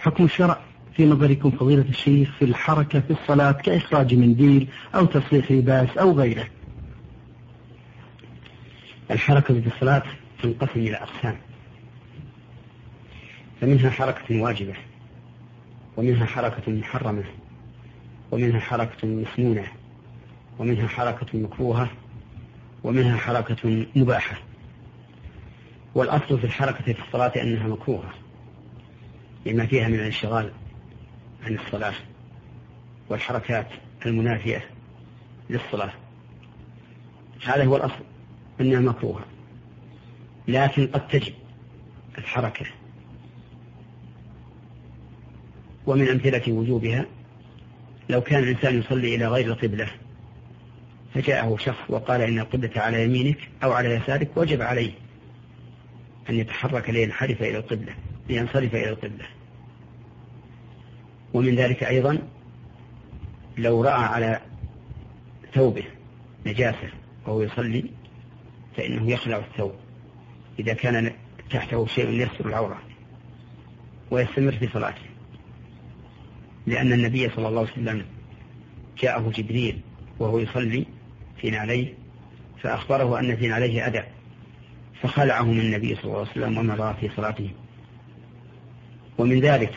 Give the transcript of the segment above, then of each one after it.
حكم الشرع في نظركم فضيلة الشيخ في الحركة في الصلاة كإخراج منديل أو تصريخ لباس أو غيره؟ الحركة في الصلاة تنقسم إلى أقسام، فمنها حركة واجبة، ومنها حركة محرمة، ومنها حركة مسنونة، ومنها حركة مكروهة، ومنها حركة مباحة. والأصل في الحركة في الصلاة أنها مكروهة لما فيها من الانشغال عن الصلاة والحركات المنافية للصلاة. هذا هو الأصل أنها مكروهة، لكن قد تجب الحركة. ومن أمثلة وجوبها لو كان الإنسان يصلي إلى غير القبلة فجاءه شخص وقال إن القبلة على يمينك أو على يسارك، وجب عليه أن يتحرك لينصرف إلى القبلة. ومن ذلك أيضا لو رأى على ثوبه نجاسة وهو يصلي فإنه يخلع الثوب إذا كان تحته شيء يستر العورة ويستمر في صلاته، لأن النبي صلى الله عليه وسلم جاءه جبريل وهو يصلي في نعليه فأخبره أن في نعليه أذى فخلعه من النبي صلى الله عليه وسلم ومضى في صلاته. ومن ذلك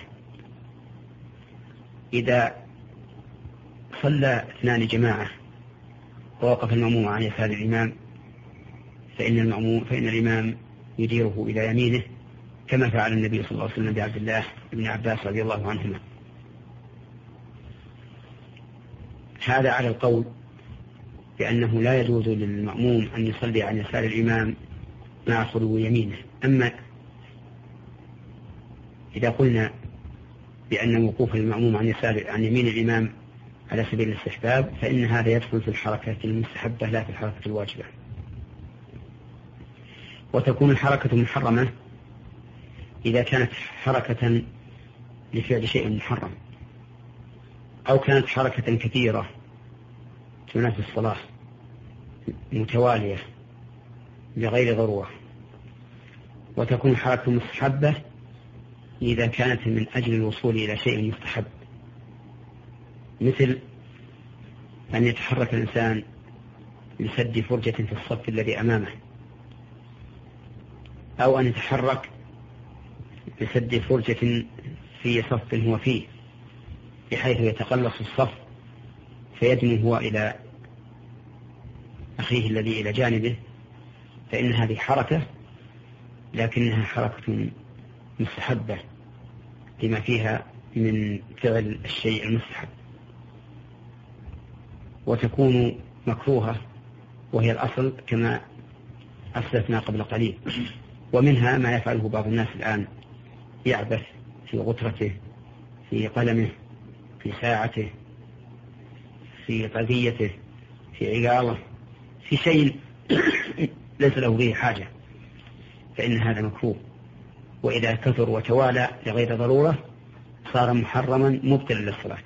إذا صلى اثنان جماعة ووقف المأموم عن يسار الإمام فإن الإمام يديره إلى يمينه كما فعل النبي صلى الله عليه وسلم بعبد الله بن عباس رضي الله عنهما. هذا على القول بأنه لا يجوز للمأموم أن يصلي عن يسار الإمام مع خلو يمينه. أما إذا قلنا بأن وقوف المأموم عن يمين الإمام على سبيل الاستحباب فإن هذا يدخل في الحركة المستحبة لا في الحركة الواجبة. وتكون الحركة محرمة إذا كانت حركة لفعل شيء محرم، أو كانت حركة كثيرة تنافي الصلاة متوالية بغير ضرورة. وتكون حركة مستحبة إذا كانت من أجل الوصول إلى شيء مستحب، مثل أن يتحرك الإنسان لسد فرجة في الصف الذي أمامه، أو أن يتحرك لسد فرجة في صف هو فيه بحيث يتقلص الصف فيدنو هو إلى أخيه الذي إلى جانبه، فإن هذه حركة لكنها حركة مستحبة لما فيها من فعل الشيء المستحب. وتكون مكروهة وهي الأصل كما أسلفنا قبل قليل. ومنها ما يفعله بعض الناس الآن، يعبث في غترته، في قلمه، في ساعته، في طاقيته، في عقاله، في شيء ليس له به حاجة، فإن هذا مكروه. وإذا كثر وتوالى لغير ضرورة صار محرما مبطلا للصلاة.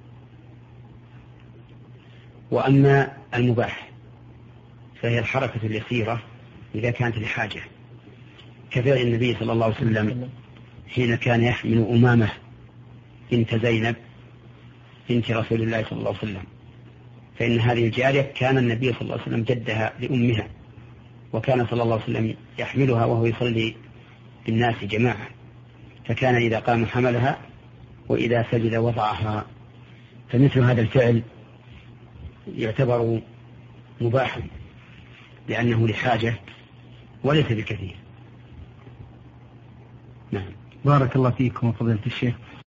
وأما المباح فهي الحركة اليسيرة إذا كانت لحاجة، كفعل النبي صلى الله عليه وسلم حين كان يحمل أمامة بنت زينب بنت رسول الله صلى الله عليه وسلم، فإن هذه الجارية كان النبي صلى الله عليه وسلم جدها لأمها، وكان صلى الله عليه وسلم يحملها وهو يصلي بالناس جماعة، فكان إذا قام حملها وإذا سجد وضعها. فمثل هذا الفعل يعتبر مباحا لأنه لحاجة وليس بكثير. نعم. بارك الله فيكم فضيلة الشيخ.